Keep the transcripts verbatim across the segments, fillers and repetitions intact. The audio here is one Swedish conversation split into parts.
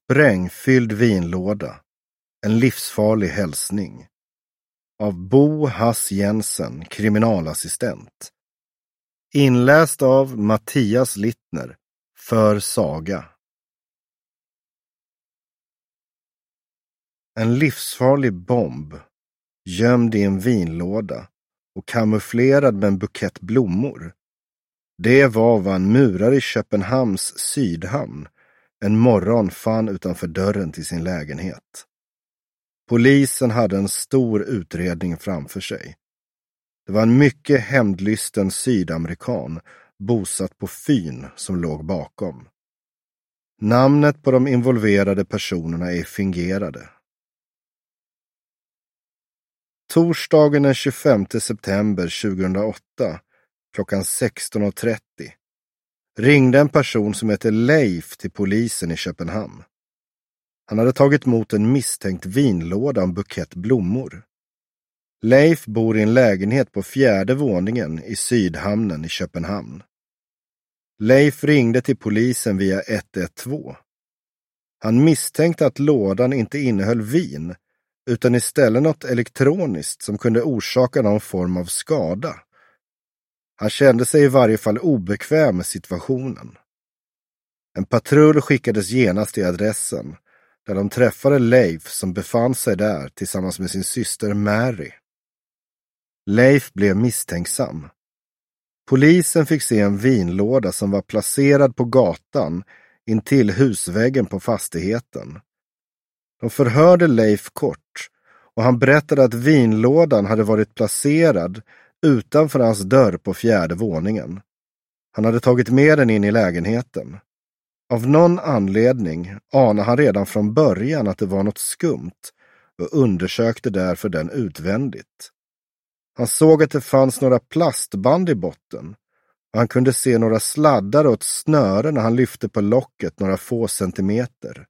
Sprängfylld vinlåda. En livsfarlig hälsning. Av Bo Hass Jensen, kriminalassistent. Inläst av Mattias Littner. För Saga. En livsfarlig bomb. Gömd i en vinlåda. Och kamouflerad med en bukett blommor. Det var vad en murare i Köpenhamns sydhamn en morgon fann utanför dörren till sin lägenhet. Polisen hade en stor utredning framför sig. Det var en mycket hämndlysten sydamerikan bosatt på Fyn som låg bakom. Namnet på de involverade personerna är fingerade. Torsdagen den tjugofemte september tjugohundraåtta klockan sexton trettio ringde en person som heter Leif till polisen i Köpenhamn. Han hade tagit emot en misstänkt vinlåda och en bukett blommor. Leif bor i en lägenhet på fjärde våningen i Sydhamnen i Köpenhamn. Leif ringde till polisen via ett ett två. Han misstänkte att lådan inte innehöll vin utan istället något elektroniskt som kunde orsaka någon form av skada. Han kände sig i varje fall obekväm med situationen. En patrull skickades genast till adressen där de träffade Leif som befann sig där tillsammans med sin syster Mary. Leif blev misstänksam. Polisen fick se en vinlåda som var placerad på gatan intill husväggen på fastigheten. De förhörde Leif kort och han berättade att vinlådan hade varit placerad utanför hans dörr på fjärde våningen. Han hade tagit med den in i lägenheten. Av någon anledning anade han redan från början att det var något skumt och undersökte därför den utvändigt. Han såg att det fanns några plastband i botten och han kunde se några sladdar och ett snöre när han lyfte på locket några få centimeter.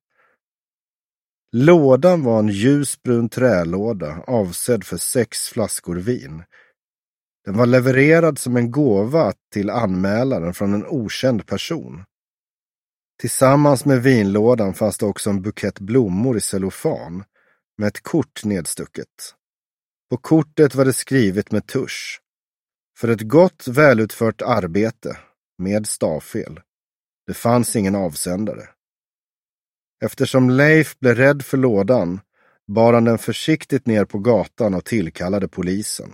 Lådan var en ljusbrun trälåda avsedd för sex flaskor vin. Den var levererad som en gåva till anmälaren från en okänd person. Tillsammans med vinlådan fanns det också en bukett blommor i cellofan med ett kort nedstucket. På kortet var det skrivet med tusch. För ett gott välutfört arbete med stavfel. Det fanns ingen avsändare. Eftersom Leif blev rädd för lådan bar han den försiktigt ner på gatan och tillkallade polisen.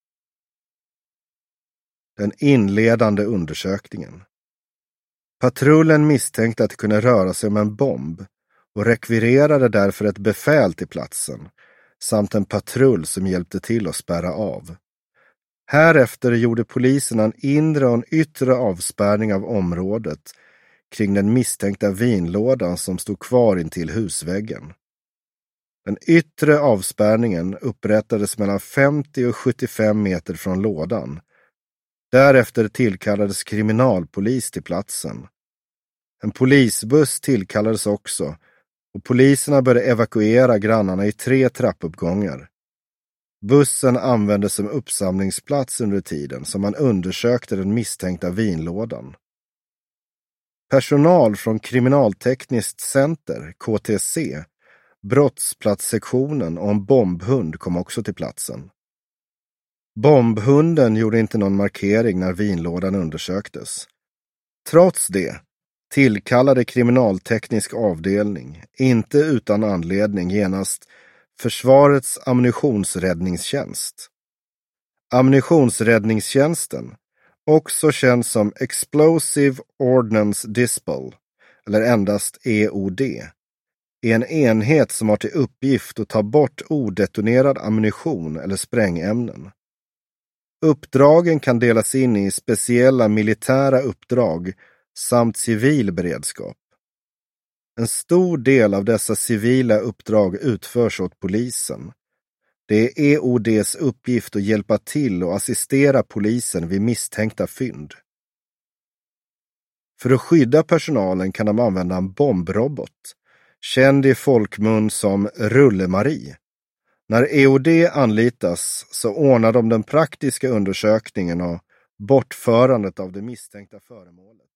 Den inledande undersökningen. Patrullen misstänkte att det kunde röra sig om en bomb och rekvirerade därför ett befäl till platsen samt en patrull som hjälpte till att spärra av. Härefter gjorde polisen en inre och en yttre avspärrning av området kring den misstänkta vinlådan som stod kvar intill husväggen. Den yttre avspärrningen upprättades mellan femtio och sjuttiofem meter från lådan. Därefter tillkallades kriminalpolis till platsen. En polisbuss tillkallades också och poliserna började evakuera grannarna i tre trappuppgångar. Bussen användes som uppsamlingsplats under tiden som man undersökte den misstänkta vinlådan. Personal från Kriminaltekniskt center, K T C, brottsplatssektionen och en bombhund kom också till platsen. Bombhunden gjorde inte någon markering när vinlådan undersöktes. Trots det tillkallade kriminalteknisk avdelning, inte utan anledning genast, Försvarets ammunitionsräddningstjänst. Ammunitionsräddningstjänsten, också känd som Explosive Ordnance Dispatch, eller endast E O D, är en enhet som har till uppgift att ta bort odetonerad ammunition eller sprängämnen. Uppdragen kan delas in i speciella militära uppdrag samt civil beredskap. En stor del av dessa civila uppdrag utförs åt polisen. Det är E O D:s uppgift att hjälpa till och assistera polisen vid misstänkta fynd. För att skydda personalen kan de använda en bombrobot, känd i folkmun som Rulle-Marie. När E O D anlitas så ordnar de den praktiska undersökningen och bortförandet av det misstänkta föremålet.